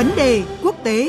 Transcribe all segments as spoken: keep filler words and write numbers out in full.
Vấn đề quốc tế.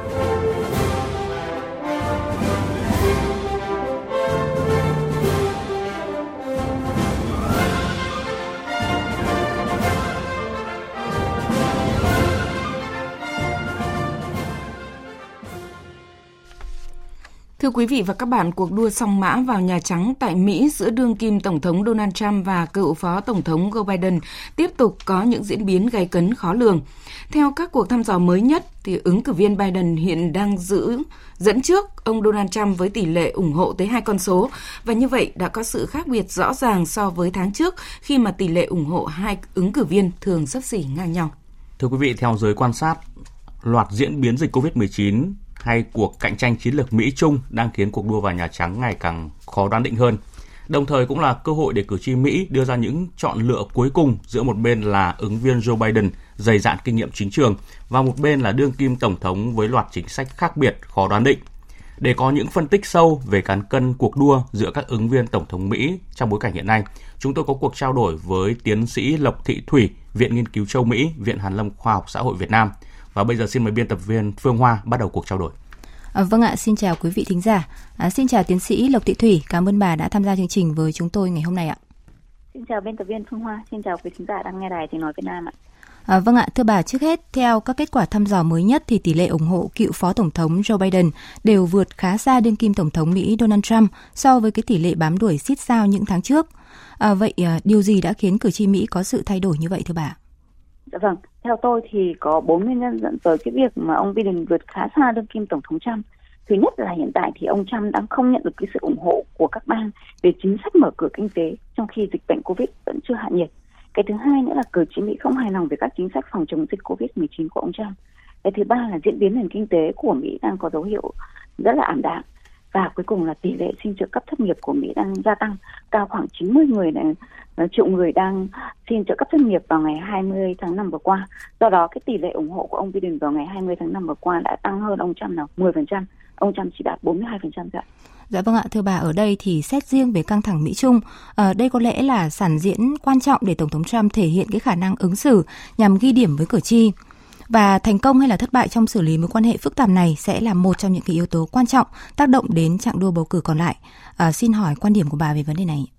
Thưa quý vị và các bạn, cuộc đua song mã vào Nhà Trắng tại Mỹ giữa đương kim Tổng thống Donald Trump và cựu Phó Tổng thống Joe Biden tiếp tục có những diễn biến gay cấn khó lường. Theo các cuộc thăm dò mới nhất, thì ứng cử viên Biden hiện đang giữ dẫn trước ông Donald Trump với tỷ lệ ủng hộ tới hai con số, và như vậy đã có sự khác biệt rõ ràng so với tháng trước khi mà tỷ lệ ủng hộ hai ứng cử viên thường xấp xỉ ngang nhau. Thưa quý vị, theo giới quan sát, loạt diễn biến dịch covid mười chín hay cuộc cạnh tranh chiến lược Mỹ-Trung đang khiến cuộc đua vào Nhà Trắng ngày càng khó đoán định hơn. Đồng thời cũng là cơ hội để cử tri Mỹ đưa ra những chọn lựa cuối cùng giữa một bên là ứng viên Joe Biden dày dạn kinh nghiệm chính trường và một bên là đương kim Tổng thống với loạt chính sách khác biệt khó đoán định. Để có những phân tích sâu về cán cân cuộc đua giữa các ứng viên Tổng thống Mỹ trong bối cảnh hiện nay, chúng tôi có cuộc trao đổi với tiến sĩ Lộc Thị Thủy, Viện Nghiên cứu Châu Mỹ, Viện Hàn lâm Khoa học Xã hội Việt Nam. Và bây giờ xin mời biên tập viên Phương Hoa bắt đầu cuộc trao đổi. À, vâng ạ, xin chào quý vị thính giả. À, xin chào tiến sĩ Lộc Thị Thủy, cảm ơn bà đã tham gia chương trình với chúng tôi ngày hôm nay ạ. Xin chào biên tập viên Phương Hoa, xin chào quý thính giả đang nghe đài Tiếng nói Việt Nam ạ. À, vâng ạ, thưa bà, trước hết theo các kết quả thăm dò mới nhất thì tỷ lệ ủng hộ cựu Phó Tổng thống Joe Biden đều vượt khá xa đương kim Tổng thống Mỹ Donald Trump so với cái tỷ lệ bám đuổi xít sao những tháng trước. À, vậy à, điều gì đã khiến cử tri Mỹ có sự thay đổi như vậy thưa bà? Dạ vâng, theo tôi thì có bốn nguyên nhân dẫn tới cái việc mà ông Biden vượt khá xa đương kim Tổng thống Trump. Thứ nhất là hiện tại thì ông Trump đang không nhận được cái sự ủng hộ của các bang về chính sách mở cửa kinh tế trong khi dịch bệnh Covid vẫn chưa hạ nhiệt. Cái thứ hai nữa là cử tri Mỹ không hài lòng về các chính sách phòng chống dịch Covid mười chín của ông Trump. Cái thứ ba là diễn biến nền kinh tế của Mỹ đang có dấu hiệu rất là ảm đạm. Và cuối cùng là tỷ lệ xin trợ cấp thất nghiệp của Mỹ đang gia tăng, cao khoảng chín mươi người này, triệu người đang xin trợ cấp thất nghiệp vào ngày hai mươi tháng năm vừa qua. Do đó cái tỷ lệ ủng hộ của ông Biden vào ngày hai mươi tháng năm vừa qua đã tăng hơn ông Trump là mười phần trăm, ông Trump chỉ đạt bốn mươi hai phần trăm thôi ạ. Dạ vâng ạ, thưa bà, ở đây thì xét riêng về căng thẳng Mỹ-Trung, ở đây có lẽ là sản diễn quan trọng để Tổng thống Trump thể hiện cái khả năng ứng xử nhằm ghi điểm với cử tri. Và thành công hay là thất bại trong xử lý mối quan hệ phức tạp này sẽ là một trong những cái yếu tố quan trọng tác động đến chặng đua bầu cử còn lại. À, xin hỏi quan điểm của bà về vấn đề này.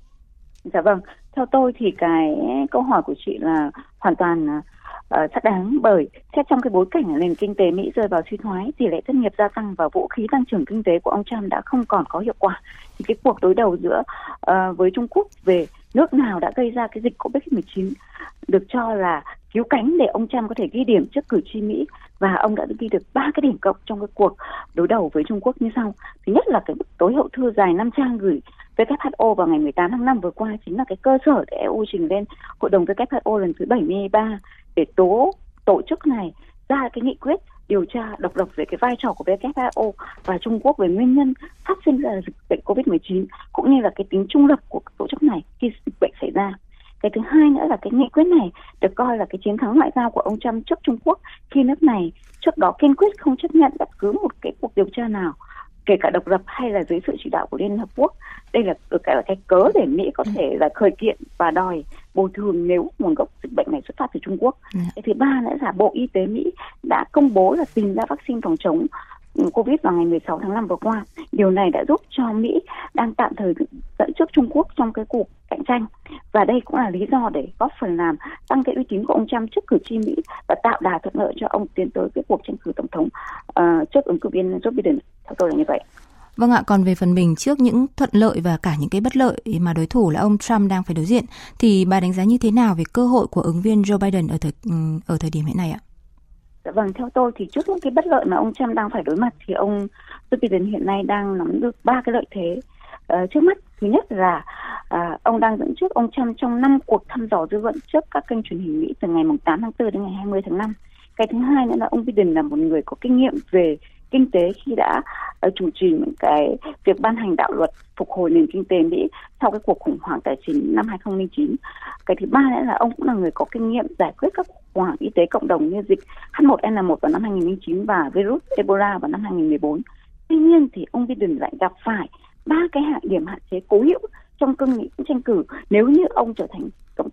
Dạ vâng, theo tôi thì cái câu hỏi của chị là hoàn toàn uh, xác đáng, bởi xét trong cái bối cảnh nền kinh tế Mỹ rơi vào suy thoái, tỷ lệ thất nghiệp gia tăng và vũ khí tăng trưởng kinh tế của ông Trump đã không còn có hiệu quả. Thì cái cuộc đối đầu giữa uh, với Trung Quốc về nước nào đã gây ra cái dịch Covid mười chín được cho là cứu cánh để ông Trump có thể ghi điểm trước cử tri Mỹ, và ông đã ghi được ba cái điểm cộng trong cái cuộc đối đầu với Trung Quốc như sau. Thứ nhất là cái tối hậu thư dài năm trang gửi vê kép hát o vào ngày mười tám tháng năm vừa qua chính là cái cơ sở để e u trình lên Hội đồng vê kép hát o lần thứ bảy mươi ba để tố tổ chức này ra cái nghị quyết điều tra độc lập về cái vai trò của vê kép hát o và Trung Quốc về nguyên nhân phát sinh ra dịch bệnh Covid mười chín, cũng như là cái tính trung lập của tổ chức này khi dịch bệnh xảy ra. Cái thứ hai nữa là cái nghị quyết này được coi là cái chiến thắng ngoại giao của ông Trump trước Trung Quốc, khi nước này trước đó kiên quyết không chấp nhận bất cứ một cái cuộc điều tra nào, kể cả độc lập hay là dưới sự chỉ đạo của Liên Hợp Quốc. Đây là được cái, là cái cớ để Mỹ có thể là khởi kiện và đòi bồi thường nếu nguồn gốc dịch bệnh này xuất phát từ Trung Quốc. Cái thứ ba nữa là Bộ Y tế Mỹ đã công bố là tìm ra vaccine phòng chống Covid vào ngày mười sáu tháng năm vừa qua. Điều này đã giúp cho Mỹ đang tạm thời dẫn trước Trung Quốc trong cái cuộc cạnh tranh. Và đây cũng là lý do để góp phần làm tăng cái uy tín của ông Trump trước cử tri Mỹ và tạo đà thuận lợi cho ông tiến tới cái cuộc tranh cử tổng thống uh, trước ứng cử viên Joe Biden. Theo tôi là như vậy. Vâng ạ, còn về phần mình, trước những thuận lợi và cả những cái bất lợi mà đối thủ là ông Trump đang phải đối diện, thì bà đánh giá như thế nào về cơ hội của ứng viên Joe Biden ở thời, ở thời điểm hiện nay ạ? Dạ vâng, theo tôi thì trước những cái bất lợi mà ông Trump đang phải đối mặt thì ông Joe Biden hiện nay đang nắm được ba cái lợi thế uh, trước mắt. Thứ nhất là uh, ông đang dẫn trước ông Trump trong năm cuộc thăm dò dư luận trước các kênh truyền hình Mỹ từ ngày tám tháng tư đến ngày hai mươi tháng năm. Cái thứ hai nữa là ông Biden là một người có kinh nghiệm về kinh tế khi đã uh, chủ trì những cái việc ban hành đạo luật phục hồi nền kinh tế Mỹ sau cái cuộc khủng hoảng tài chính năm hai không không chín. Cái thứ ba nữa là ông cũng là người có kinh nghiệm giải quyết các khủng hoảng y tế cộng đồng như dịch H một N một vào năm hai không không chín và virus Ebola vào năm hai không một bốn. Tuy nhiên thì ông Biden lại gặp phải ba cái hạn điểm hạn chế cố hữu trong cương nghị tranh cử nếu như ông trở thành tổng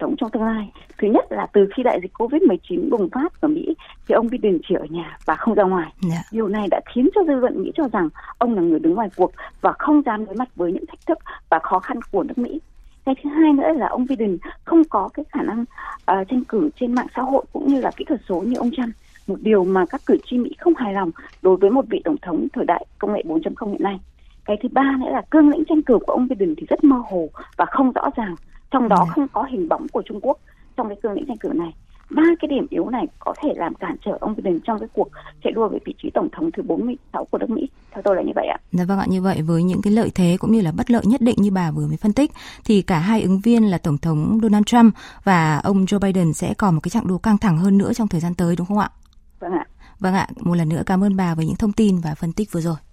thống trong tương lai. Thứ nhất là từ khi đại dịch covid mười chín bùng phát ở Mỹ thì ông Biden chỉ ở nhà và không ra ngoài. Yeah. Điều này đã khiến cho dư luận Mỹ cho rằng ông là người đứng ngoài cuộc và không dám đối mặt với những thách thức và khó khăn của nước Mỹ. Cái thứ hai nữa là ông Biden không có cái khả năng uh, tranh cử trên mạng xã hội cũng như là kỹ thuật số như ông Trump. Một điều mà các cử tri Mỹ không hài lòng đối với một vị tổng thống thời đại công nghệ bốn chấm không hiện nay. Cái thứ ba nữa là cương lĩnh tranh cử của ông Biden thì rất mơ hồ và không rõ ràng. Trong đó không có hình bóng của Trung Quốc trong cái cương lĩnh tranh cử này. Ba cái điểm yếu này có thể làm cản trở ông Biden trong cái cuộc chạy đua về vị trí tổng thống thứ bốn mươi sáu của nước Mỹ. Theo tôi là như vậy ạ. Dạ vâng ạ, như vậy với những cái lợi thế cũng như là bất lợi nhất định như bà vừa mới phân tích thì cả hai ứng viên là tổng thống Donald Trump và ông Joe Biden sẽ còn một cái chặng đua căng thẳng hơn nữa trong thời gian tới, đúng không ạ? Vâng ạ. Vâng ạ, một lần nữa cảm ơn bà với những thông tin và phân tích vừa rồi.